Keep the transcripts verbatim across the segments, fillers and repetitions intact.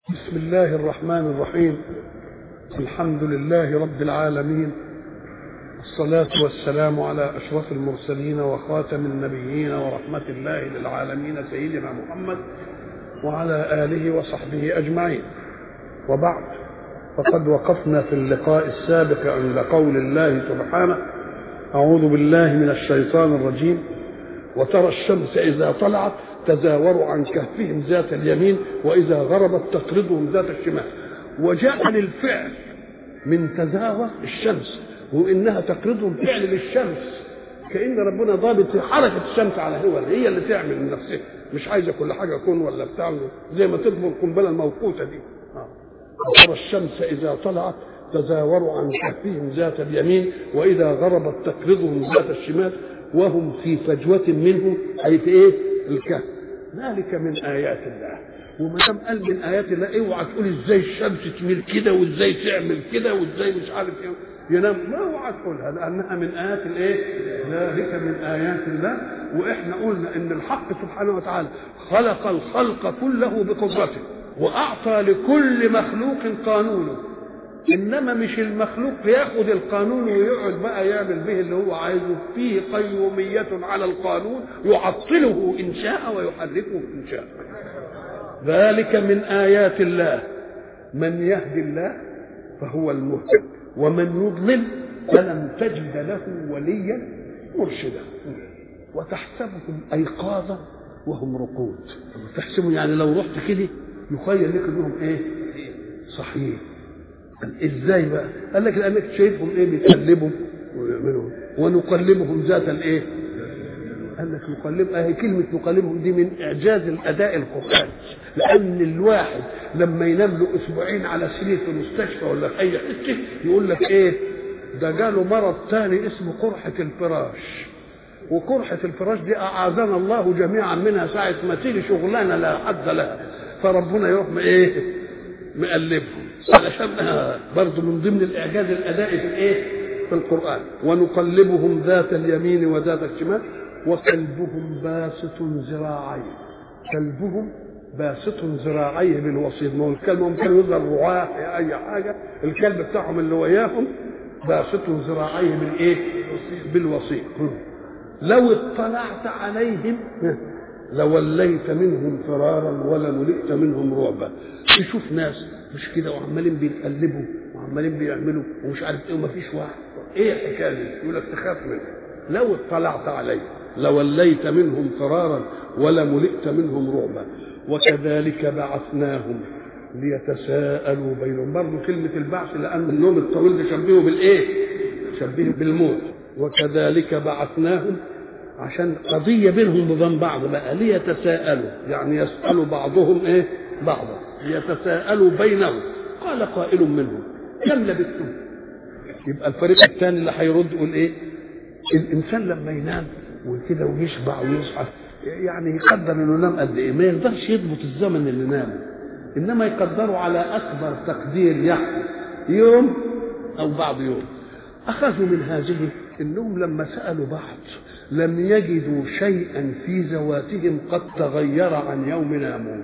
بسم الله الرحمن الرحيم. الحمد لله رب العالمين، الصلاة والسلام على أشرف المرسلين وخاتم النبيين ورحمة الله للعالمين سيدنا محمد وعلى آله وصحبه أجمعين. وبعد، فقد وقفنا في اللقاء السابق عند قول الله سبحانه: أعوذ بالله من الشيطان الرجيم: وترى الشمس إذا طلعت تزاور عن كهفهم ذات اليمين وإذا غربت تقرضهم ذات الشمال. وجعل الفعل من تزاور الشمس وإنها تقرضهم فعل للشمس، كأن ربنا ضابط حركة الشمس على هو هي اللي تعمل من نفسها، مش عايزة كل حاجة كون ولا بتاع زي ما تطفو القنبلة الموقوتة دي. وترى الشمس إذا طلعت تزاور عن كهفهم ذات اليمين وإذا غربت تقرضهم ذات الشمال وهم في فجوة منه، أي في إيه؟ الكهف. ذلك من آيات الله. وما دام قال من آيات الله، اوعى تقول ازاي الشمس تميل كده وازاي تعمل كده وازاي مش عارف ايه ينام، ما اوعى تقولها، لأنها من آيات الايه؟ ذلك من آيات الله. وإحنا قلنا إن الحق سبحانه وتعالى خلق الخلق كله بقدرته وأعطى لكل مخلوق قانونه، إنما مش المخلوق ياخد القانون ويقعد بقى يعمل به اللي هو عايزه. فيه قيومية على القانون يعطله إن شاء ويحركه إن شاء. ذلك من آيات الله. من يهدي الله فهو المهتد، ومن يضلل فلن تجد له وليا مرشدا. وتحسبهم أيقاظا وهم رقود. تحسبهم يعني لو رحت كده يخيل لك انهم ايه؟ صحيح. ازاي بقى؟ قال لك لانك شايفهم ايه؟ بيتقلبوا ويعملوا. ونقلبهم ذات الايه؟ قال لك نقلب. اهي كلمه نقلبهم دي من اعجاز الاداء القراني، لان الواحد لما ينام له اسبوعين على سرير في مستشفى ولا في اي حته يقول لك ايه؟ ده جاله مرض ثاني اسمه قرحه الفراش. وقرحه الفراش دي اعاذنا الله جميعا منها ساعه ما تيجي شغلانه لا حد لها، فربنا يروح ايه؟ مقلبهم، علشان برضه من ضمن الاعجاز الادائي في الايه؟ في القران. ونقلبهم ذات اليمين وذات الشمال وكلبهم باسط ذراعيه. كلبهم باسط ذراعيه بالوسيط. ما هو الكلب ممكن يظهر رعاه اي حاجه، الكلب بتاعهم اللي وياهم باسط ذراعيه بالايه؟ بالوسيط. لو اطلعت عليهم لوليت منهم فرارا ولملئت منهم رعبا. تشوف ناس مش كده وعمالين بيتقلبوا وعمالين بيعملوا ومش عارف ايه ومفيش واحد، ايه الحكايه دي؟ يقول لك تخاف منه. لو اطلعت عليه لوليت منهم فرارا ولملئت منهم رعبا. وكذلك بعثناهم ليتساءلوا بينهم. برضه كلمه البعث لان النوم الطويل ده شبهه بالايه؟ شبهه بالموت. وكذلك بعثناهم عشان قضيه بينهم وبين بعض بقى، ليتساءلوا يعني يسالوا بعضهم ايه؟ بعضا. يتساءلوا بينهم. قال قائل منهم: كم لبثتم؟ يبقى الفريق الثاني اللي هيرد يقول ايه؟ الانسان لما ينام وكده ويشبع ويصحى يعني يقدر انه نام قد ايه، ما يقدرش يضبط الزمن اللي نامه، انما يقدروا على اكبر تقدير يعني يوم او بعض يوم. اخذوا من هذه انهم لما سالوا بعض لم يجدوا شيئا في ذواتهم قد تغير عن يوم ناموا.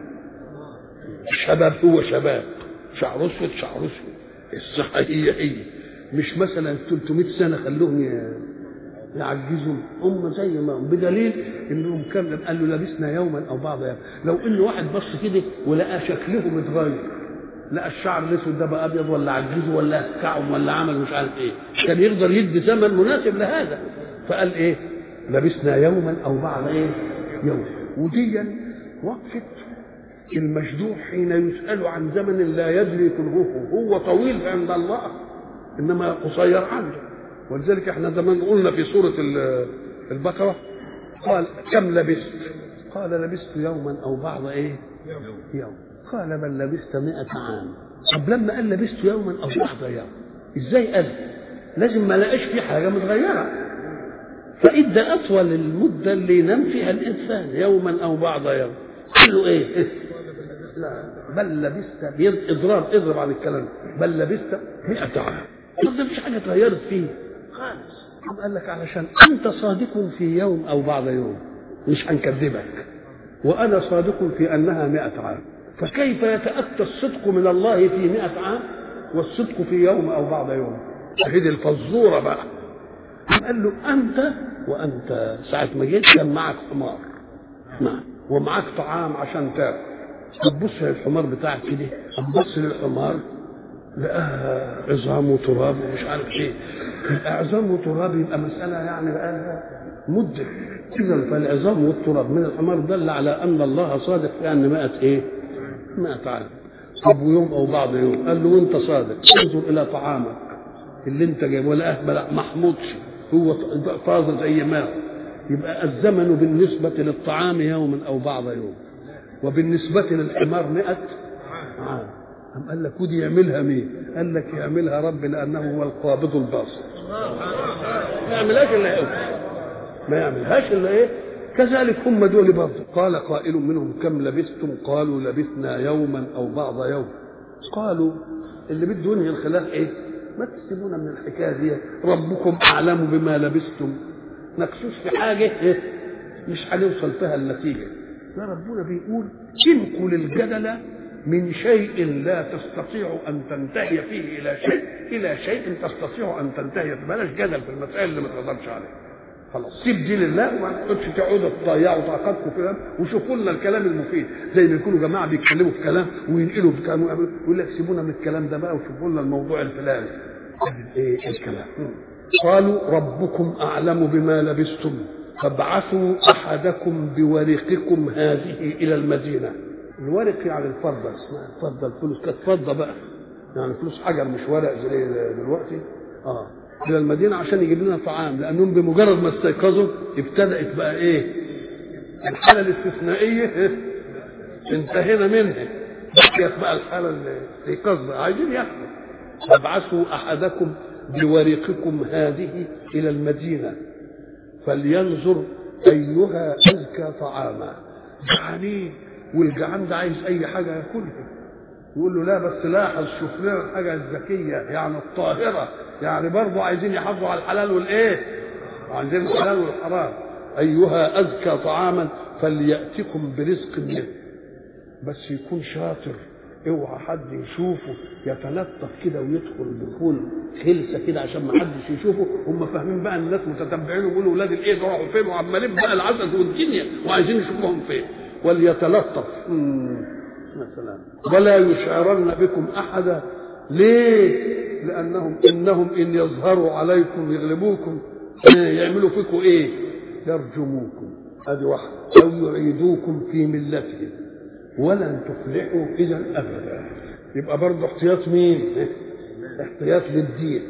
الشباب هو شباب، شعر اسود شعر اسود، الصحه هي هي، مش مثلا ثلاثمائة سنه خلوهم يعجزوا هم زي ما هم، بدليل انهم كم قالوا لبسنا يوما او بعض يوم. لو ان واحد بص كده ولقى شكلهم اتغير، لقى الشعر الاسود ده بقى ابيض ولا عجزه ولا كعب ولا عمل مش عارف ايه، كان يقدر يدي زمن مناسب لهذا. فقال ايه؟ لبسنا يوما او بعض ايه؟ يوم. ودي وقفت المجدوع حين يسأل عن زمن لا يدري كله، هو طويل عند الله انما قصير عنده. ولذلك احنا زمان قلنا في سورة البقرة قال: كم لبست؟ قال: لبست يوما او بعض ايه؟ يوم. قال: بل لبست مئة عام. طب لما قال لبست يوما او بعض يوم ازاي قال؟ لازم ما لقاش في حاجة متغيرة، فإدى أطول المدة اللي ينام فيها الإنسان يوما أو بعض يوم. قال له إيه؟ لا، بل لبست اضراب اضرب عن الكلام، بل لبست مئة عام. طب ده مش حاجة اتغيرت فيه خالص. قال لك علشان أنت صادق في يوم أو بعض يوم مش هنكذبك، وأنا صادق في أنها مئة عام. فكيف يتأتى الصدق من الله في مئة عام والصدق في يوم أو بعض يوم؟ هذه الفزورة بقى. قال له أنت وأنت ساعة ما جيت كان معك حمار، نعم، ومعك طعام عشان تاكل. تبص للحمار بتاعك كده، تبص للحمار لقاها عظام وتراب ومش عارف ايه. عظام وتراب يبقى مسألة يعني بقى لها مدة. إذا فالعظام والتراب من الحمار دل على أن الله صادق في أن مئة ايه؟ مئة عام. طب ويوم أو بعض يوم. قال له وأنت صادق، انظر إلى طعامك اللي أنت جايبه، ولا أهبل محمودش، هو طازج زي ما هو. يبقى الزمن بالنسبة للطعام يوم أو بعض يوم، وبالنسبة للحمار مئة عام. أم قال لك ودي يعملها مين؟ قال لك يعملها رب، لأنه هو القابض الباسط. ما يعملهاش إلا إيه؟ ما يعملهاش إلا إيه؟ كذلك هم دول برضه. قال قائل منهم كم لبثتم؟ قالوا لبثنا يوما أو بعض يوم. قالوا اللي بده ينهي الخلاف إيه؟ ما تسيبونا من الحكاية دي، ربكم أعلم بما لبثتم. نكسوش في حاجة إيه؟ مش هنوصل فيها النتيجة. لا، ربنا بيقول تنقوا الجدل من شيء لا تستطيع أن تنتهي فيه إلى شيء إلى شيء تستطيع أن تنتهي. بلاش جدل في المسائل اللي ما تقدرش عليها. خلاص سيب دي لله، وما تقعدش تقعدوا تضيعوا طاقتكم في كلام، وشوفوا لنا الكلام المفيد. زي ما يكونوا جماعه بيتكلموا في كلام وينقلوا في كلام، يقول لك سيبونا من الكلام ده بقى وشوفوا لنا الموضوع الفلاني. ايه الكلام؟ قالوا ربكم اعلم بما لبثتم فابعثوا احدكم بورقكم هذه الى المدينه. الورق يعني الفضه، اسمها الفضه، الفلوس كانت فضه بقى، يعني فلوس حجر مش ورق زي دلوقتي. اه الى المدينه عشان يجيب لنا طعام، لانهم بمجرد ما استيقظوا ابتدات بقى ايه؟ الحاله الاستثنائيه انتهينا منها، بقيت بقى الحاله الاستيقاظ بقى عايزين ياكلوا. فابعثوا احدكم بورقكم هذه الى المدينه فلينظر ايها ازكى طعاما. جعانين، والجعان ده عايز اي حاجه ياكلها. يقول له لا بس لاحظ، شوف لنا الحاجه الزكيه يعني الطاهره، يعني برضه عايزين يحافظوا على الحلال والايه؟ عايزين الحلال والحرام. ايها ازكى طعاما فلياتكم برزق منه، بس يكون شاطر، اوعى حد يشوفه يتلطف كده ويدخل دخول خلسه كده عشان ما حدش يشوفه. هم فاهمين بقى الناس متتبعين ويقولوا ولاد الايه راحوا فين وعمالين بقى العسل والدنيا وعايزين يشوفوهم فين. وليتلطف مثلا ولا يشعرن بكم احدا. ليه؟ لانهم انهم ان يظهروا عليكم يغلبوكم، يعملوا فيكم ايه؟ يرجموكم، ادي واحده، او يعيدوكم في ملتهم ولن تفلحوا اذا ابدا. يبقى برضه احتياط مين؟ احتياط للدين.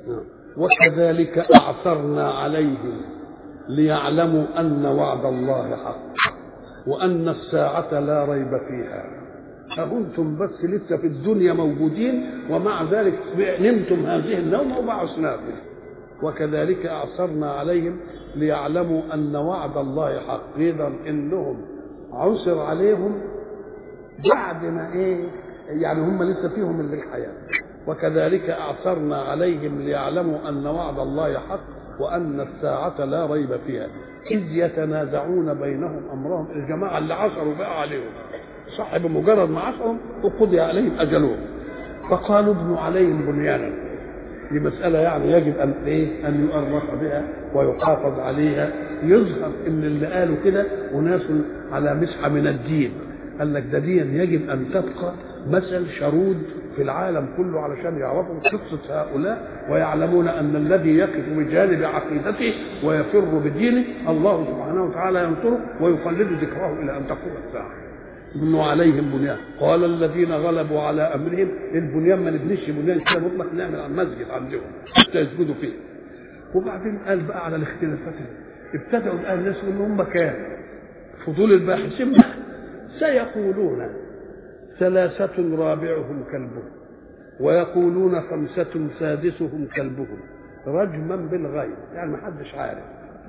وكذلك اعثرنا عليهم ليعلموا ان وعد الله حق وان الساعه لا ريب فيها. أكنتم بس لسه في الدنيا موجودين، ومع ذلك نمتم هذه النوم وبعثناكم. وكذلك أعثرنا عليهم ليعلموا أن وعد الله حق. إذا إنهم عثر عليهم بعد ما إيه؟ يعني هم لسه فيهم اللي الحياة. وكذلك أعثرنا عليهم ليعلموا أن وعد الله حق وأن الساعة لا ريب فيها إذ يتنازعون بينهم أمرهم. الجماعة اللي عثروا بقى عليهم صح، بمجرد ما عصهم وقضي عليهم اجلهم. فقالوا ابنوا عليهم بنيانا. دي مساله يعني يجب ان ايه؟ ان يؤرخ بها ويحافظ عليها. يظهر ان اللي قالوا كده اناس على مسحه من الدين. قال لك ده دين يجب ان تبقى مثل شرود في العالم كله علشان يعرفوا قصه هؤلاء ويعلمون ان الذي يقف بجانب عقيدته ويفر بدينه الله سبحانه وتعالى ينصره ويخلد ذكره الى ان تقوم الساعه. ابنوا عليهم بنيان. قال الذين غلبوا على امرهم، البنيان ما نبنيش بنيان كده مطلق، نعمل على المسجد عندهم حتى يسجدوا فيه. وبعدين قال بقى على الاختلافات، ابتدأوا بقى الناس ان هم كان فضول الباحثين سيقولون ثلاثة رابعهم كلبهم ويقولون خمسة سادسهم كلبهم رجما بالغيب، يعني ما حدش عارف.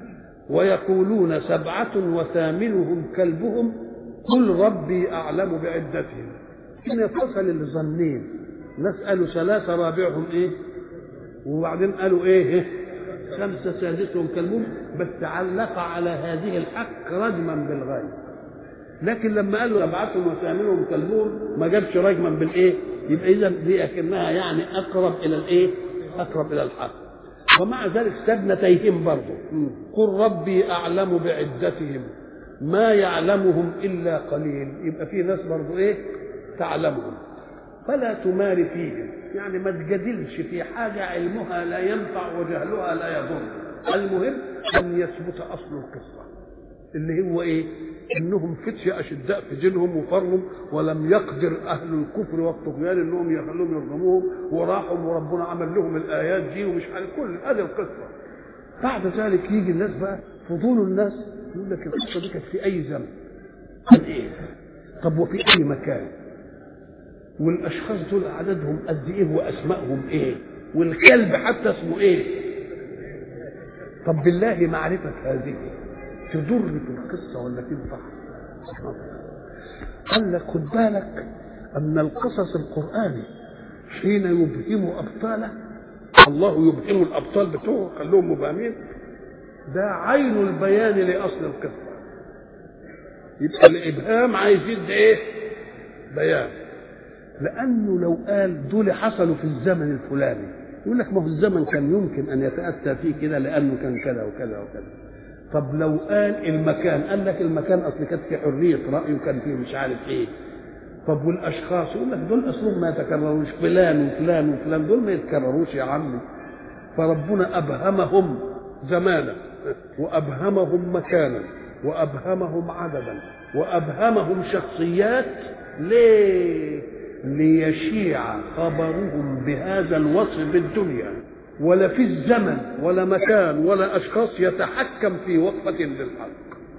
ويقولون سبعة وثامنهم كلبهم قل ربي أعلم بعدتهم. هنا فصل الظنين، ناس قالوا ثلاثة رابعهم إيه، وبعدين قالوا إيه خمسة سادسهم كلبهم، بس علق على هذه الحق رجما بالغيب. لكن لما قال له ابعثهم وسامنهم كلبهم ما جابش رجما بالايه؟ يبقى اذا دي اكنها يعني اقرب الى الايه؟ اقرب الى الحق. ومع ذلك سابنا تيهم برضه. قل ربي اعلم بعدتهم ما يعلمهم الا قليل. يبقى في ناس برضه ايه؟ تعلمهم. فلا تمار فيهم، يعني ما تجادلش في حاجه علمها لا ينفع وجهلها لا يضر. المهم ان يثبت اصل القصه اللي هو ايه؟ انهم فتية اشداء في دينهم وفرهم، ولم يقدر اهل الكفر والطغيان انهم يخلوهم يرجموهم، وراحوا وربنا عمل لهم الايات دي ومش عارف كل هذه القصه. بعد ذلك يجي الناس بقى فضول الناس يقول لك القصه دي كانت في اي زمن؟ كان ايه؟ طب وفي اي مكان؟ والاشخاص دول عددهم قد ايه واسمائهم ايه؟ والكلب حتى اسمه ايه؟ طب بالله معرفه هذه تضر في القصة ولا تنفع؟ قال لك خد بالك أن القصص القرآني حين يبهم أبطاله، الله يبهم الأبطال بتوعه خلوهم مبهمين، ده عين البيان لأصل القصة. يبقى الإبهام عايز يدي إيه؟ بيان. لأنه لو قال دول حصلوا في الزمن الفلاني يقول لك ما في الزمن كان يمكن أن يتأتى فيه كده لأنه كان كذا وكذا وكذا. طب لو قال المكان، قال لك المكان اصل كانت في حريه راي وكان فيه مش عارف ايه. طب والاشخاص يقول لك دول اصلهم ما يتكرروش، فلان وفلان وفلان دول ما يتكرروش يا عمي. فربنا ابهمهم زمانا وابهمهم مكانا وابهمهم عددا وابهمهم شخصيات. ليه؟ ليشيع خبرهم بهذا الوصف بالدنيا، ولا في الزمن ولا مكان ولا أشخاص يتحكم في وقفة للحق،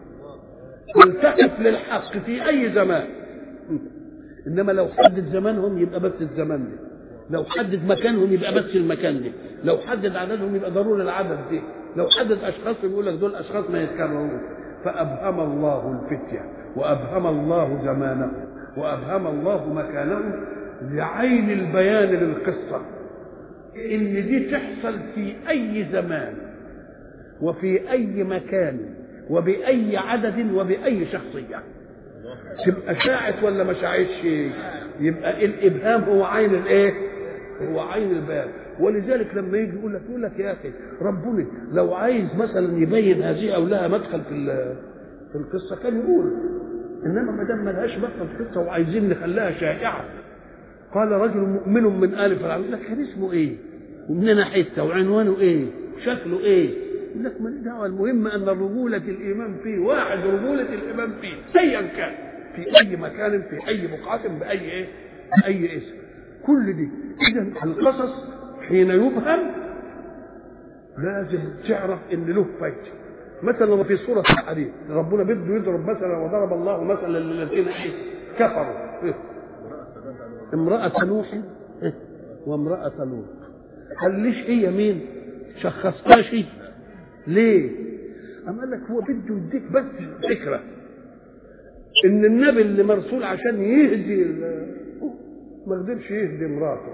يلتحق للحق في أي زمان. إنما لو حدد زمانهم يبقى بس الزمان ده، لو حدد مكانهم يبقى بس المكان ده، لو حدد عددهم يبقى ضروري العدد ده، لو حدد أشخاص يقول لك دول أشخاص ما يتكرروش. فأبهم الله الفتية وأبهم الله زمانهم وأبهم الله مكانهم لعين البيان للقصة، إن دي تحصل في أي زمان وفي أي مكان وبأي عدد وبأي شخصية. تبقى شاعت ولا ما شاعتش؟ يبقى الإبهام هو عين الإيه؟ هو عين البيان. ولذلك لما يجي يقول لك يقول لك يا أخي ربنا لو عايز مثلا يبين هذه أو لها مدخل في في القصة كان يقول، إنما ما دام ما لهاش مدخل في القصة وعايزين نخليها شائعة. قال رجل مؤمن من آل فرعون، يقول لك كان اسمه إيه؟ ومننا حته وعنوانه ايه؟ شكله ايه؟ يقول لك ماليش دعوه، المهم ان رجوله الايمان فيه واحد، رجوله الايمان فيه ايا كان في اي مكان في اي بقعه باي ايه؟ باي اسم. كل دي اذا القصص حين يبهم لازم تعرف ان له فايده. مثلا في سوره الحديد ربنا بده يضرب مثلا، وضرب الله مثلا للذين ايه؟ كفروا إيه؟ امراه نوح إيه؟ وامراه لوط. قال ليش هي مين؟ شخصهاش ليه؟ أما قال لك هو بده يديك بس فكرة إن النبي اللي مرسول عشان يهدي ما قدرش يهدي مراته،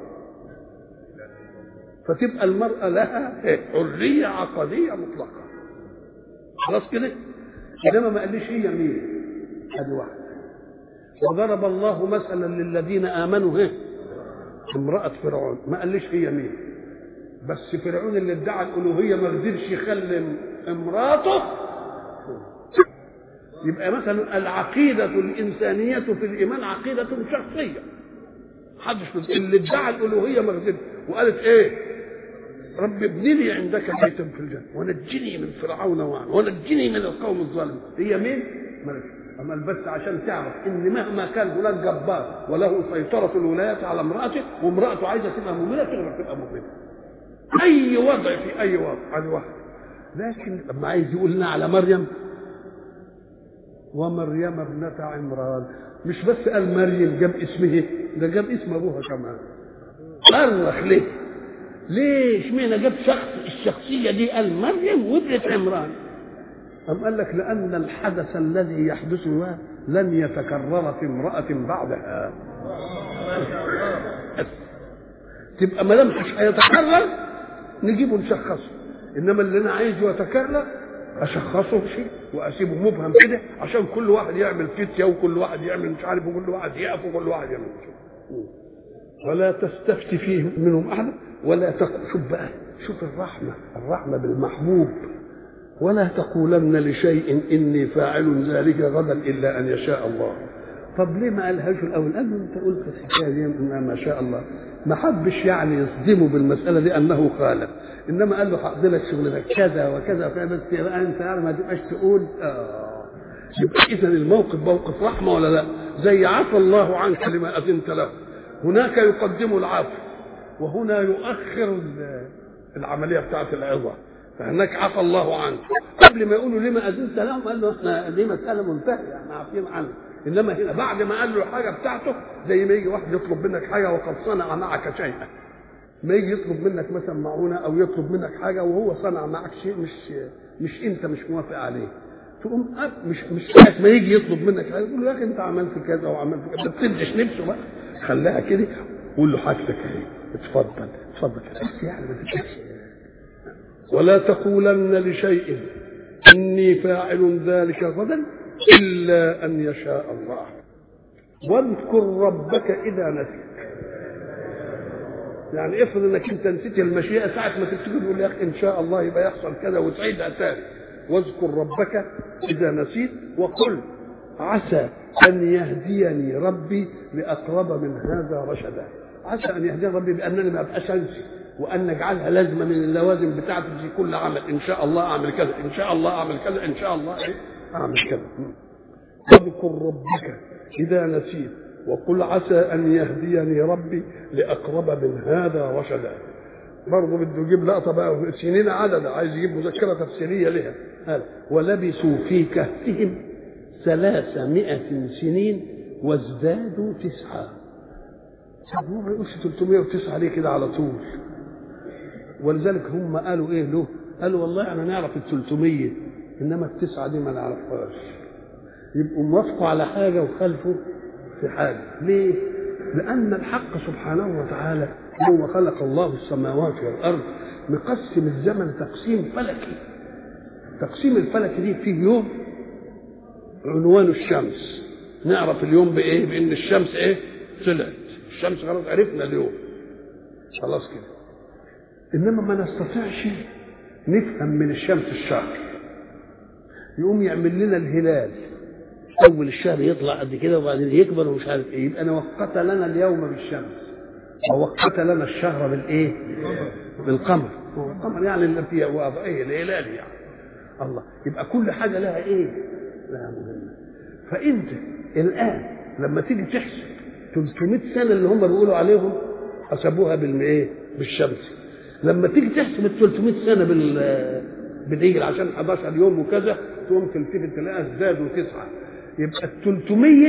فتبقى المرأة لها حرية عقدية مطلقة. خلاص كده؟ إنما ما قاليش هي مين؟ هذه واحدة. وضرب الله مثلا للذين آمنوا هي امرأة فرعون، ما قاليش هي مين؟ بس فرعون اللي ادعى الالوهيه ما قدرش يخلي امراته. يبقى مثلا العقيده الانسانيه في الايمان عقيده شخصيه، محدش اللي ادعى الالوهيه ما قدرش وقالت ايه؟ رب ابن لي عندك بيتا في الجنه ونجني من فرعون وعن ونجني من القوم الظالمين. هي مين؟ ملك. اما بس عشان تعرف ان مهما كان هناك جبار وله سيطره الولايات على امراته وامراته عايزه تبقى مؤمنه تقدر تبقى مؤمنه اي وضع في اي وضع. هذه واحده. لكن لما عايز يقول لنا على مريم ومريم ابنة عمران، مش بس قال مريم جاب اسمه، ده جاب اسم ابوها كمان. صرخ ليه؟ ليش مين جاب شخص الشخصيه دي قال مريم وابنة عمران؟ أم قال لك لأن الحدث الذي يحدث لن يتكرر في امرأة بعدها. تبقى ما دام مش هيتكرر نجيبه نشخصه، انما اللي انا عايزه يتكرر اشخصه شيء واسيبه مبهم كده عشان كل واحد يعمل فتيه وكل واحد يعمل مش عارف وكل واحد يقف وكل واحد يعمل شيء. ولا تستفت فيه منهم احد ولا تقل. شوف بقى، شوف الرحمه، الرحمه بالمحبوب. ولا تقولن لشيء اني فاعل ذلك غدا الا ان يشاء الله. طب ليه ما قالهاش الاول؟ قال له انت قلت الحكايه دي ما شاء الله، ما حبش يعني يصدمه بالمساله دي انه خالف، انما قال له هقضي لك شغلك كذا وكذا وكذا بس يبقى انت ما تبقاش تقول اه. يبقى اذا الموقف موقف رحمه ولا لا؟ زي عفى الله عنك لما اذنت له، هناك يقدم العفو وهنا يؤخر العمليه بتاعه العظه. فهناك عفى الله عنك قبل ما يقولوا لما اذنت لهم قال له احنا دي مساله منتهيه احنا عارفين عنها. انما هنا بعد ما قال له الحاجه بتاعته زي ما يجي واحد يطلب منك حاجه وقد صنع معك شيئا. ما يجي يطلب منك مثلا معونه او يطلب منك حاجه وهو صنع معك شيء مش مش انت مش موافق عليه، تقوم مش مش ساعه ما يجي يطلب منك حاجه تقول له يا اخي انت عملت كذا وعملت كذا، ما تسدش نفسه بقى، خليها كده قول له حاجتك اهي اتفضل اتفضل بس يعني ما تتكلمش. ولا تقولن لشيء اني فاعل ذلك غدا الا ان يشاء الله واذكر ربك اذا نسيت. يعني افرض انك انت نسيت المشيئه ساعه ما تفتكر تقول يا اخي ان شاء الله يبقى يحصل كذا وتعيدها تاني. واذكر ربك اذا نسيت وقل عسى ان يهديني ربي لاقرب من هذا رشدا. عسى ان يهديني ربي بانني ما ابقاش انسي وان نجعلها لازمه من اللوازم بتاعتي في كل عمل. ان شاء الله اعمل كذا، ان شاء الله اعمل كذا، ان شاء الله ايه اعمل كذا. واذكر ربك اذا نسيت وقل عسى ان يهديني ربي لاقرب من هذا رشدا. برضه بده يجيب لقطه بقى سنين عدد، عايز يجيب مذكره تفسيريه لها. قال ولبثوا في كهفهم ثلاثمائة سنين وازدادوا تسعة. طب هو ما يقولش ثلاثمائة وتسعة ليه كده على طول؟ ولذلك هم قالوا ايه له؟ قالوا والله انا نعرف ال ثلاثمائة انما التسعه دي ما نعرفهاش. يبقوا موافقوا على حاجه وخالفوا في حاجه. ليه؟ لان الحق سبحانه وتعالى هو خلق الله السماوات والارض مقسم الزمن تقسيم فلكي. تقسيم الفلكي دي فيه يوم عنوان الشمس، نعرف اليوم بايه؟ بان الشمس ايه؟ طلعت الشمس، خلاص عرفنا اليوم خلاص كده. انما ما نستطيعش نفهم من الشمس الشهر. يقوم يعمل لنا الهلال اول الشهر يطلع قد كده وبعدين يكبر ومش عارف ايه، يبقى انا وقت لنا اليوم بالشمس ووقت لنا الشهر بالايه؟ بالقمر. القمر يعني اللي فيها واضعيه الهلال يعني. الله، يبقى كل حاجه لها ايه؟ لها مهمه. فانت الان لما تيجي تحسب ثلاثمائة سنه اللي هم بيقولوا عليهم حسبوها بالايه؟ بالشمس. لما تيجي تحسب ال ثلاثمائة سنه بال بالعجل عشان احد عشر يوم وكذا تقوم تلتفت تلاقيها زادوا تسعه. يبقى ال ثلاثمائة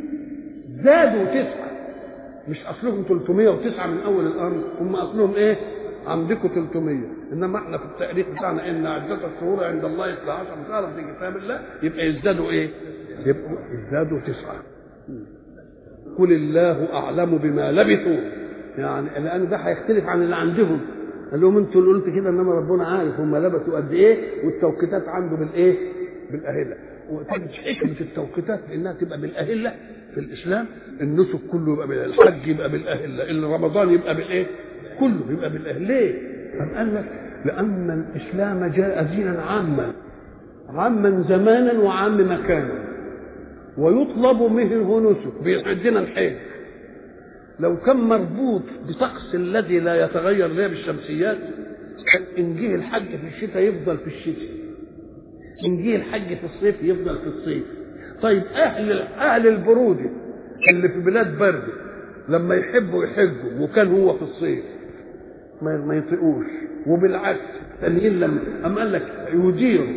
زادوا تسعه، مش اصلهم ثلاثمائة وتسعة من اول الامر، هم اصلهم ايه؟ عندكم ثلاثمائة، انما احنا في التاريخ بتاعنا ان عدة الشهور عند الله اثنا عشر شهرا في كتاب الله، يبقى يزدادوا ايه؟ يبقوا يزدادوا تسعه. قل الله اعلم بما لبثوا، يعني لان ده هيختلف عن اللي عندهم. قال لهم انتوا اللي قلت كده انما ربنا عارف هم لبثوا قد ايه والتوقيتات عنده بالايه؟ بالاهله. وتجد حكمه التوقيتات انها تبقى بالاهله في الاسلام. النسك كله يبقى بالحج يبقى بالاهله، اللي رمضان يبقى بالايه؟ كله يبقى بالاهله. ليه؟ قال لك لان الاسلام جاء دينا عاما عاما زمانا وعام مكانا، ويطلب منه نسك بيعدنا الحج. لو كان مربوط بطقس الذي لا يتغير ليه بالشمسيات كان انجيه الحج في الشتاء يفضل في الشتاء، انجيه الحج في الصيف يفضل في الصيف. طيب اهل اهل البرود اللي في بلاد برد لما يحبوا يحجوا وكان هو في الصيف ما ما يطيقوش، وبالعكس الثانيين لما أم قال لك يديروا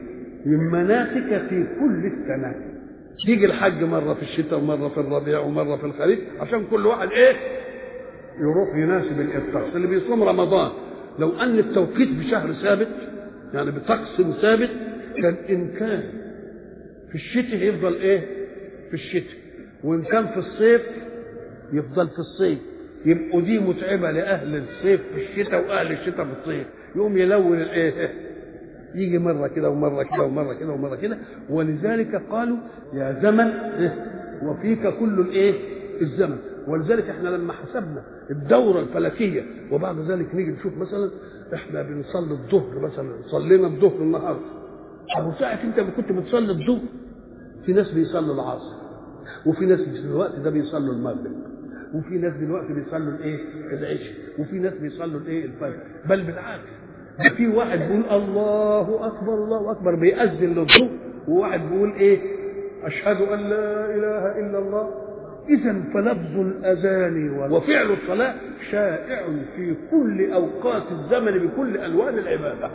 المناسك في كل السنه، يجي الحج مره في الشتاء ومره في الربيع ومره في الخريف عشان كل واحد ايه؟ يروح يناسب الطقس. اللي بيصوم رمضان لو ان التوقيت بشهر ثابت يعني بطقس ثابت كان ان كان في الشتاء يفضل ايه؟ في الشتاء، وان كان في الصيف يفضل في الصيف. يبقوا دي متعبه لاهل الصيف في الشتاء واهل الشتاء في الصيف، يقوم يلون الايه؟ يجي مرة كده ومرة كده ومرة كده ومرة كده. ولذلك قالوا يا زمن وفيك كل الايه الزمن. ولذلك احنا لما حسبنا الدورة الفلكية وبعد ذلك نيجي نشوف مثلا احنا بنصلي الظهر مثلا، صلينا الظهر النهارده، ابو ساعة انت كنت بتصلي الظهر، في ناس بيصلوا العصر، وفي ناس في الوقت ده بيصلوا المغرب، وفي ناس دلوقتي بيصلوا الايه العشاء، وفي ناس بيصلوا الايه الفجر. بل بالعكس ده في واحد بيقول الله اكبر الله اكبر بيأذن للظهر، وواحد بيقول ايه اشهد ان لا اله الا الله. اذا فلفظ الاذان وفعل الصلاه شائع في كل اوقات الزمن بكل الوان العباده.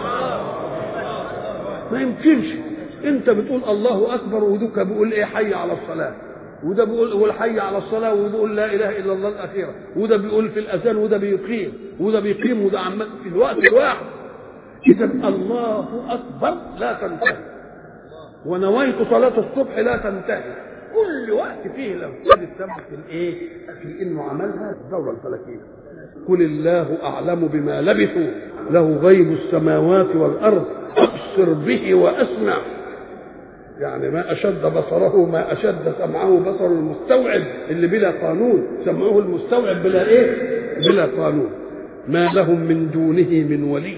ما يمكنش انت بتقول الله اكبر ودوك بيقول ايه حي على الصلاه، وده بيقول حي على الصلاه وبيقول لا اله الا الله الاخيره، وده بيقول في الاذان وده بيقيم وده بيقيم وده عمال في الوقت الواحد. اذا الله اكبر لا تنتهي، ونويت صلاه الصبح لا تنتهي، كل وقت فيه لو كان السبب في الايه في انه عملها الدوره الفلكيه. قل الله اعلم بما لبثوا له غيب السماوات والارض ابصر به واسمع. يعني ما اشد بصره ما اشد سمعه بصر المستوعب اللي بلا قانون، سمعه المستوعب بلا ايه بلا قانون. ما لهم من دونه من ولي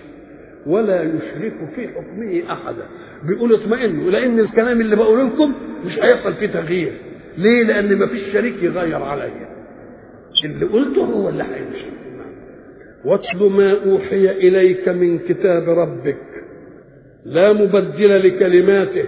ولا يشرك في حكمه احدا. بيقولوا اطمئنوا لان الكلام اللي بقوله لكم مش هيحصل فيه تغيير. ليه؟ لان ما فيش شريك يغير عليا، اللي قلته هو اللي هيمشي. واتل ما اوحي اليك من كتاب ربك لا مبدل لكلماته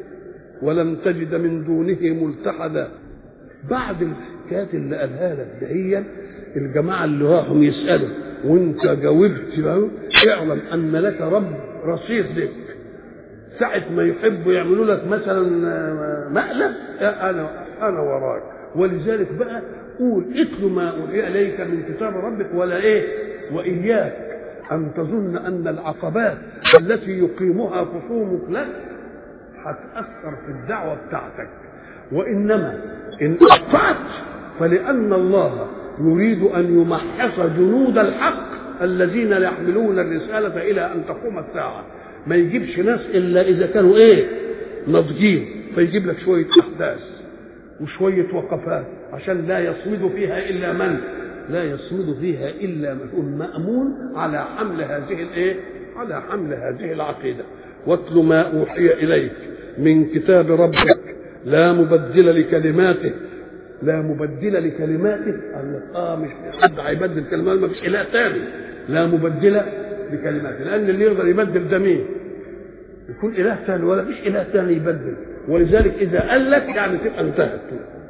ولن تجد من دونه ملتحدا. بعد الحكايات اللي قالها لك دهيا الجماعه اللي راحوا يسالوا وانت جاوبت له، اعلم ان لك رب رصيد لك. ساعه ما يحبوا يعملوا لك مثلا مقلب انا انا وراك. ولذلك بقى قول اتل ما اوحي اليك من كتاب ربك ولا ايه واياك ان تظن ان العقبات التي يقيمها خصومك لك هتأثر في الدعوة بتاعتك، وإنما إن أطعت فلأن الله يريد أن يمحص جنود الحق الذين يحملون الرسالة إلى أن تقوم الساعة. ما يجيبش ناس إلا إذا كانوا إيه ناضجين، فيجيب لك شوية أحداث وشوية وقفات عشان لا يصمد فيها إلا من لا يصمد فيها إلا من مأمون على حمل هذه الإيه على حمل هذه العقيدة. واتل ما أوحي إليك من كتاب ربك لا مبدل لكلماته. لا مبدل لكلماته اه مش حد هيبدل كلمات، ما فيش اله ثاني. لا مبدل لكلماته، لان اللي يقدر يبدل ده مين؟ يكون اله ثاني، ولا فيش اله ثاني يبدل. ولذلك اذا قال لك يعني تبقى انتهت.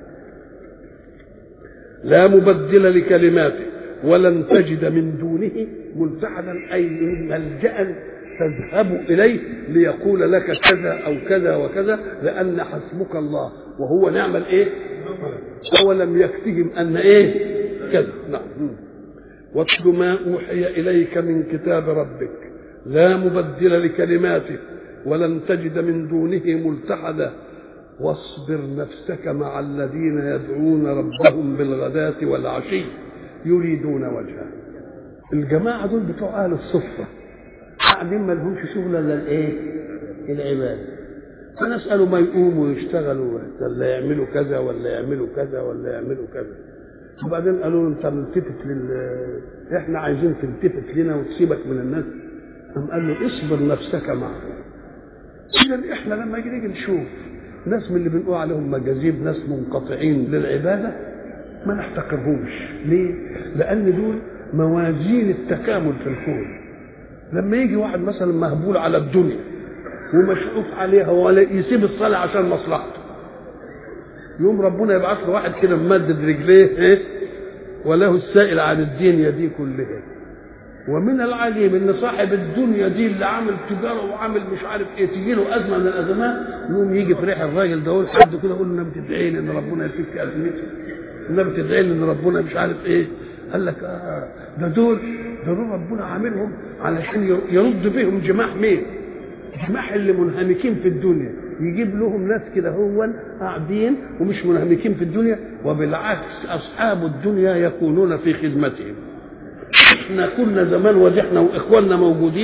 لا مبدل لكلماته ولن تجد من دونه ملتحدا اي ملجأ تذهب إليه ليقول لك كذا أو كذا وكذا، لأن حسبك الله وهو نعم الإيه؟ أولم يكفهم أن إيه؟ كذا. نعم. واتل ما أوحي إليك من كتاب ربك لا مبدل لكلماته ولن تجد من دونه ملتحدا واصبر نفسك مع الذين يدعون ربهم بالغداة والعشي يريدون وجهه. الجماعة دول بتوع أهل الصفة قاعدين ما لهمش شغل الا الايه العباده. فنسألوا ما يقوموا ويشتغلوا ولا يعملوا كذا ولا يعملوا كذا ولا يعملوا كذا. وبعدين قالوا له انت ملتفت لل احنا عايزين تلتفت لنا وتسيبك من الناس. قام قال له اصبر نفسك معه. اذا احنا لما نيجي نشوف ناس من اللي بنقول عليهم مجاذيب، ناس منقطعين للعباده، ما نحتقرهمش. ليه؟ لان دول موازين التكامل في الكون. لما يجي واحد مثلا مهبول على الدنيا ومشقوق عليها ولا يسيب الصلاه عشان مصلحته، يوم ربنا يبعث له واحد كده ممدد رجليه ايه وله السائل عن الدنيا دي كلها. ومن العجيب ان صاحب الدنيا دي اللي عامل تجاره وعامل مش عارف ايه تيجي له ازمه من الازمات، يوم يجي في ريح الراجل ده يقول حد كده يقول له النبي تدعي لي ان ربنا يفك ازمتي، النبي تدعي لي ان ربنا مش عارف ايه. قال لك اه ده دول ده دول ربنا عاملهم علشان يرد بهم جماح مين؟ جماح اللي منهمكين في الدنيا، يجيب لهم ناس كده هو قاعدين ومش منهمكين في الدنيا، وبالعكس اصحاب الدنيا يكونون في خدمتهم. احنا كنا زمان ودي احنا واخواننا موجودين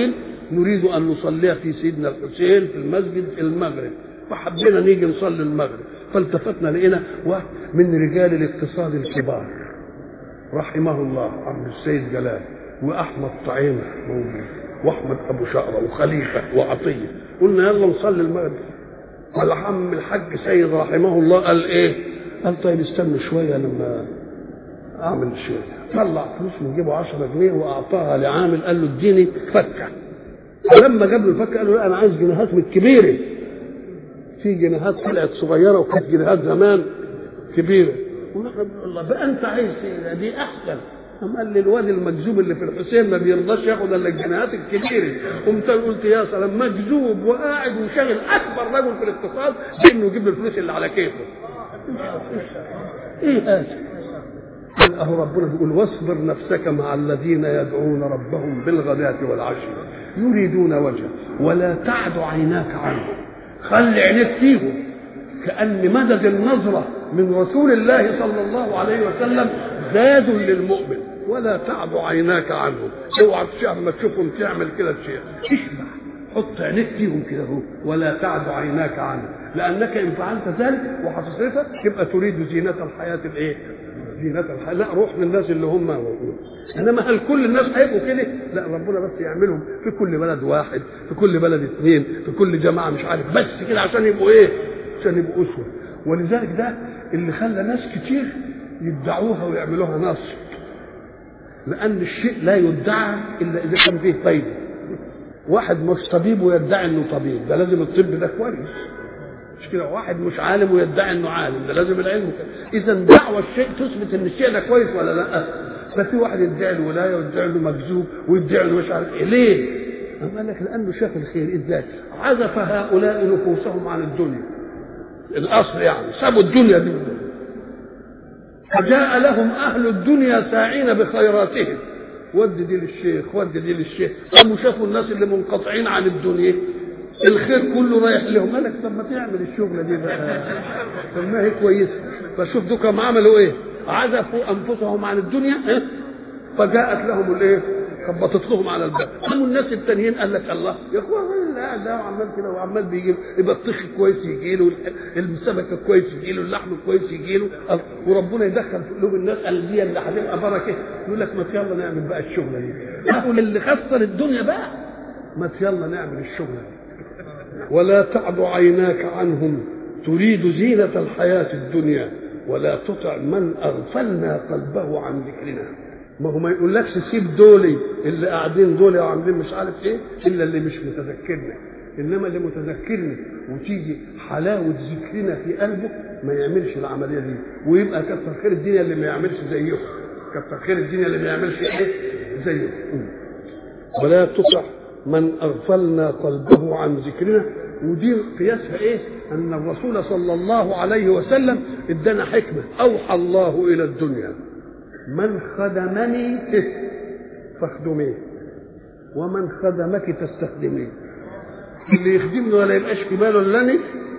نريد أن نصلي في سيدنا الحسين في المسجد المغرب، فحبينا نيجي نصلي المغرب، فالتفتنا لقينا واحد من رجال الاقتصاد الكبار رحمه الله عبد السيد جلال وأحمد طعيمة موجود وأحمد أبو شقرة وخليفة وعطية، قلنا يلا نصلي المغرب. والعم الحاج سيد رحمه الله قال إيه؟ قال طيب استنوا شوية لما أعمل شيء. طلع فلوس من جيبه عشرة جنيه وأعطاها لعامل قال له اديني فكة. فلما جاب له الفكة قال له لا أنا عايز جنيهات من الكبيرة. في جنيهات طلعت صغيرة وكانت جنيهات زمان كبيرة. ونحن بنقول الله بقى أنت عايز دي أحسن. قام قال لي الواد المجذوب اللي في الحسين ما بيرضاش ياخد الا الجنيهات الكبيره. قمت قلت يا سلام مجذوب وقاعد وشاغل اكبر رجل في الاقتصاد انه يجيب له الفلوس اللي على كيفه. ايه هذا؟ قال اهو ربنا بيقول واصبر نفسك مع الذين يدعون ربهم بالغداة والعشي يريدون وجهه ولا تعد عيناك عنهم. خلي عينيك فيهم كأن مدد النظرة من رسول الله صلى الله عليه وسلم زاد للمؤمن ولا تعد عيناك عنهم. اوعى ما تشوفهم تعمل كده شيء اشبع حط عينيك فيهم كده اهو ولا تعد عيناك عنهم لانك ان فعلت ذلك وحصلت يبقى تريد زينة الحياة الايه؟ زينة الحياة. لا روح للناس اللي هم موجودين. انما هل كل الناس هيبقوا كده؟ لا ربنا بس يعملهم في كل بلد واحد في كل بلد اثنين في كل جماعة مش عارف بس كده عشان يبقوا ايه؟ عشان يبقوا اسوة. ولذلك ده اللي خلى ناس كتير يدعوها ويعملوها نصب لأن الشيء لا يدعى إلا إذا كان فيه فايدة. واحد مش طبيب ويدعي إنه طبيب ده لازم الطب ده كويس مش كده. واحد مش عالم ويدعي إنه عالم ده لازم العلم كده. إذا دعوة الشيء تثبت إن الشيء ده كويس ولا لا. ففي واحد يدعي الولاية ويدعي له مكذوب ويدعي له مش عارف إيه ليه؟ قال لك لأنه شاف الخير. إزاي؟ عزف هؤلاء نفوسهم عن الدنيا الأصل يعني سابوا الدنيا دي فجاء لهم أهل الدنيا ساعين بخيراتهم ود دي للشيخ ود دي للشيخ. قاموا شافوا الناس اللي منقطعين عن الدنيا الخير كله رايح لهم. قال لك طب ما تعمل الشغلة دي بقى طب ما هي كويسة. فشوف دول كم عملوا ايه؟ عزفوا أنفسهم عن الدنيا اه؟ فجاءت لهم الايه؟ خبطت لهم على الباب. قاموا الناس التانيين قال لك الله يا اخوان لا ده وعمال كده وعمال بيجي يبقى الطخ كويس يجي له السمكه كويس يجي له اللحم كويس يجي له وربنا يدخل في قلوب الناس قلبيه اللي هتبقى بركه. يقول لك ما يلا نعمل بقى الشغله دي. يقول اللي خسر الدنيا بقى ما يلا نعمل الشغله دي. ولا تعد عيناك عنهم تريد زينه الحياه الدنيا ولا تطع من اغفلنا قلبه عن ذكرنا. ما هو ما يقولكش سيب دولي اللي قاعدين دولي وعاملين مش عارف ايه الا اللي مش متذكرنا. انما اللي متذكرني وتيجي حلاوه ذكرنا في قلبه ما يعملش العمليه دي ويبقى كتر خير الدنيا اللي ما يعملش زيه. كتر خير الدنيا اللي ما يعملش ايه زيه. ولا تطع من اغفلنا قلبه عن ذكرنا. ودي قياسها ايه؟ ان الرسول صلى الله عليه وسلم ادانا حكمه. اوحى الله الى الدنيا من خدمني فاخدميه ومن خدمك تستخدميه. اللي يخدمني ولا يبقاش في باله الا انا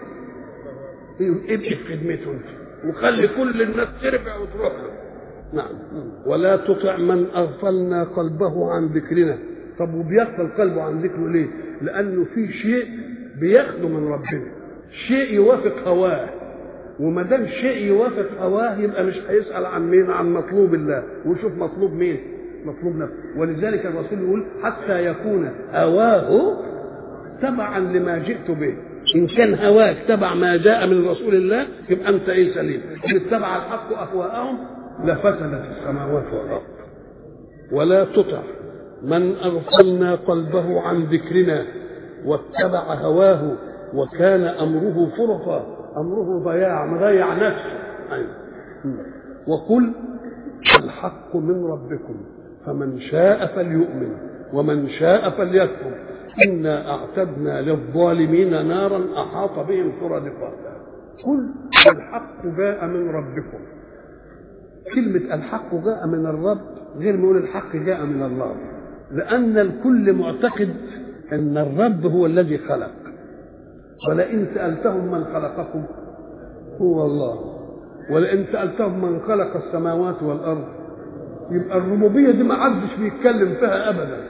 ابقي في خدمته انت وخلي كل الناس ترجع وتروح له. نعم. ولا تطع من اغفلنا قلبه عن ذكرنا. طب وبيغفل قلبه عن ذكره ليه؟ لانه في شيء بياخده من ربنا شيء يوافق هواه وما دام شيء يوافق هواه يبقى مش هيسأل عن مين؟ عن مطلوب الله. وشوف مطلوب مين؟ مطلوب نفسه. ولذلك الرسول يقول حتى يكون هواه تبعا لما جئت به. إن كان هواك تبع ما جاء من رسول الله يبقى أنت إيه سليم. إن اتبع الحق أهواءهم لفسدت السماوات والأرض. ولا تطع من أغفلنا قلبه عن ذكرنا واتبع هواه وكان أمره فرطا. أمره ضياع مضيع نفسه. أيوة. وقل الحق من ربكم فمن شاء فليؤمن ومن شاء فليكفر إنا أعتدنا للظالمين نارا أحاط بهم سرادقها. قل الحق جاء من ربكم. كلمة الحق جاء من الرب غير ما يقول الحق جاء من الله. لأن الكل معتقد أن الرب هو الذي خلق. ولئن سألتهم من خلقكم هو الله ولئن سألتهم من خلق السماوات والأرض. يبقى الربوبية دي ما عدش بيتكلم فيها أبدا.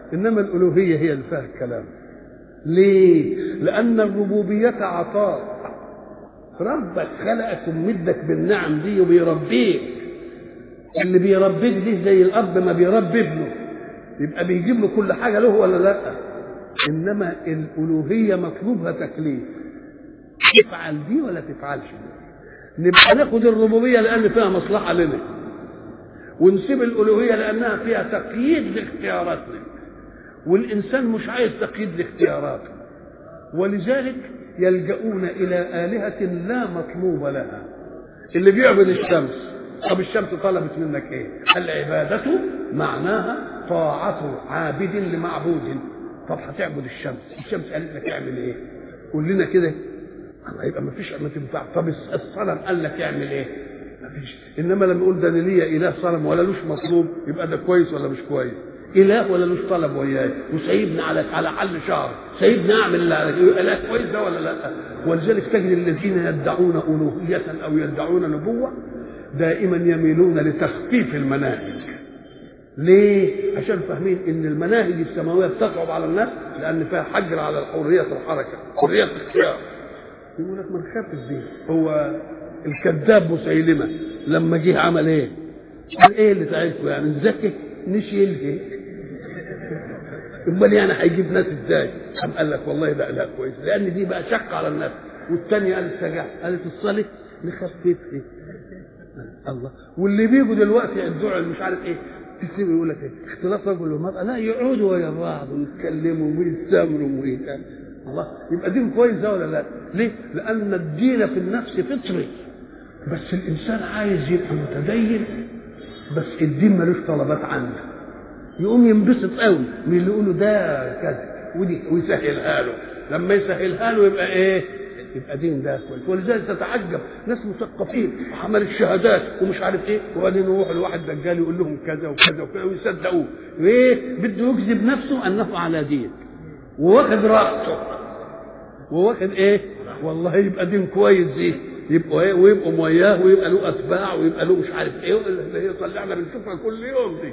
إنما الألوهية هي اللي فيها الكلام. ليه؟ لأن الربوبية عطاء، ربك خلقك ومدك بالنعم دي وبيربيك. اللي بيربيك دي زي الأب ما بيربي ابنه، يبقى بيجيب له كل حاجة له ولا لا؟ إنما الألوهية مطلوبها تكليف، تفعل دي ولا تفعلش دي. نبقى ناخد الربوبية لأن فيها مصلحة لنا، ونسيب الألوهية لأنها فيها تقييد لاختياراتنا، والإنسان مش عايز تقييد لاختياراته، ولذلك يلجؤون إلى آلهة لا مطلوب لها. اللي بيعبد الشمس، طب الشمس طلبت منك ايه؟ العبادة معناها طاعة عابد لمعبود. طب هتعبد الشمس، الشمس قالت لك اعمل ايه؟ قول لنا كده. الله، يبقى ما فيش، ما تنفع. طب الصنم قال لك اعمل ايه؟ ما فيش. انما لما يقول ده ليا اله صنم ولا لوش مطلوب، يبقى ده كويس ولا مش كويس؟ اله ولا لوش طلب وياي، وسايبني على على حل شهر، سايبني اعمل اله كويس ده ولا لا؟ ولذلك تجد الذين يدعون الوهيه او يدعون نبوه دائما يميلون لتخفيف المناهج. ليه؟ عشان فاهمين ان المناهج السماويه بتصعب على الناس لان فيها حجر على حريه الحركه، حريه الاختيار. يقول لك ما نخافش دي. هو الكذاب مسيلمه لما جه عمل ايه؟ قال ايه اللي تعرفه يعني نزكي نشيل. امال يعني هيجيب ناس ازاي؟ قام قال لك والله ده لا كويس، لان دي بقى شق على الناس. والثانيه قالت سجع، قالت الصلاه نخففها. الله. واللي بيجوا دلوقتي يدعوا مش عارف ايه، تسيب يقول لك ايه؟ اختلاط رجل ومرأة، لا يقعدوا ويا بعض ويتكلموا ويتسامروا ويتكلموا. الله، يبقى دين كويس ده ولا لا؟ ليه؟ لأن الدين في النفس فطري، بس الإنسان عايز يبقى متدين، بس الدين ملوش طلبات عنده. يقوم ينبسط قوي من اللي يقولوا ده كذا ودي ويسهلها له. لما يسهلها له يبقى ايه؟ يبقى دين ده كويس. ولذلك تتعجب ناس مثقفين وعمل الشهادات ومش عارف ايه، وبعدين يروح لواحد دجال يقول لهم كذا وكذا وكذا ويصدقوه. ايه؟ بده يكذب نفسه انه على دين، وواخد راسه وواخد ايه؟ والله يبقى دين كويس دي، يبقوا ايه؟ ويبقوا موياه ويبقى له اتباع ويبقى له مش عارف ايه اللي هي طلعنا بنشوفها كل يوم دي.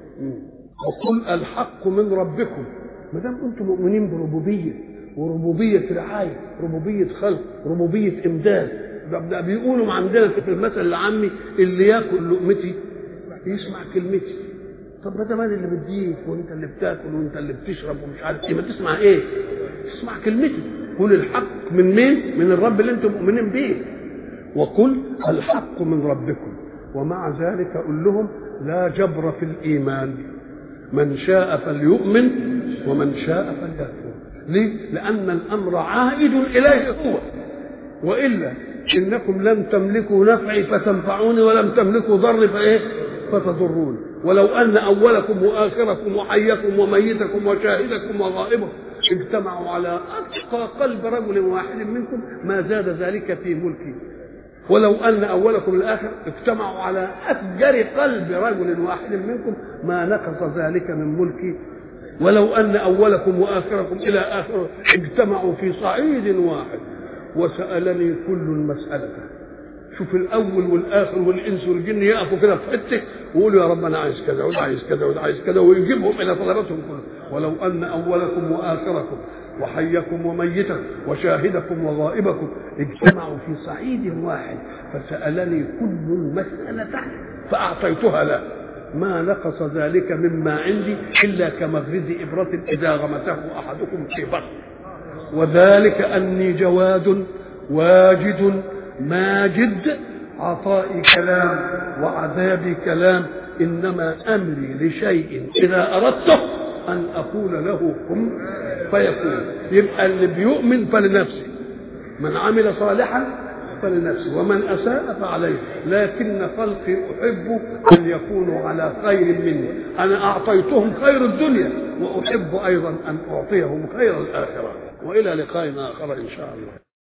وقل الحق من ربكم. ما دام انتم مؤمنين بربوبيه، وربوبيه رعايه، ربوبيه خلق، ربوبيه امداد، ده بيقولوا عندنا في المثل العامي اللي ياكل لقمتي يسمع كلمتي. طب ما ده مال اللي بديك وانت اللي بتاكل وانت اللي بتشرب ومش عارف ايه، ما تسمع ايه؟ تسمع كلمتي. قل الحق من مين؟ من الرب اللي انتم مؤمنين بيه. وقل الحق من ربكم. ومع ذلك قل لهم لا جبر في الايمان، من شاء فليؤمن ومن شاء فليكفر. ليه؟ لأن الأمر عائد إليه هو، وإلا إنكم لم تملكوا نفعي فتنفعوني ولم تملكوا ضري فإيه؟ فتضرون. ولو أن أولكم وآخركم وحيكم وميتكم وشاهدكم وغائبكم اجتمعوا على أتقى قلب رجل واحد منكم ما زاد ذلك في ملكي. ولو أن أولكم الآخر اجتمعوا على أفجر قلب رجل واحد منكم ما نقص ذلك من ملكي. ولو أن أولكم وآخركم إلى آخر اجتمعوا في صعيد واحد وسألني كل المسألة. شوف الأول والآخر والإنس والجن يقفوا كده في حتة ويقولوا يا رب أنا عايز كذا وده عايز كذا وده عايز كذا، ويجيبهم إلى طلباتهم كلهم. ولو أن أولكم وآخركم وحيكم وميتكم وشاهدكم وغائبكم اجتمعوا في صعيد واحد فسألني كل المسألة فأعطيتها له ما نقص ذلك مما عندي إلا كمغرز إبرة إذا غمسه أحدكم في بطن. وذلك أني جواد واجد ماجد، عطائي كلام وعذابي كلام، إنما أمري لشيء إذا أردته أن أقول له كن فيكون. يبقى اللي بيؤمن فلنفسه، من عمل صالحا فلنفسه ومن أساء فعليه. لكن خلقي أحب أن يكونوا على خير مني، أنا أعطيتهم خير الدنيا وأحب أيضا أن أعطيهم خير الآخرة. وإلى لقاء آخر إن شاء الله.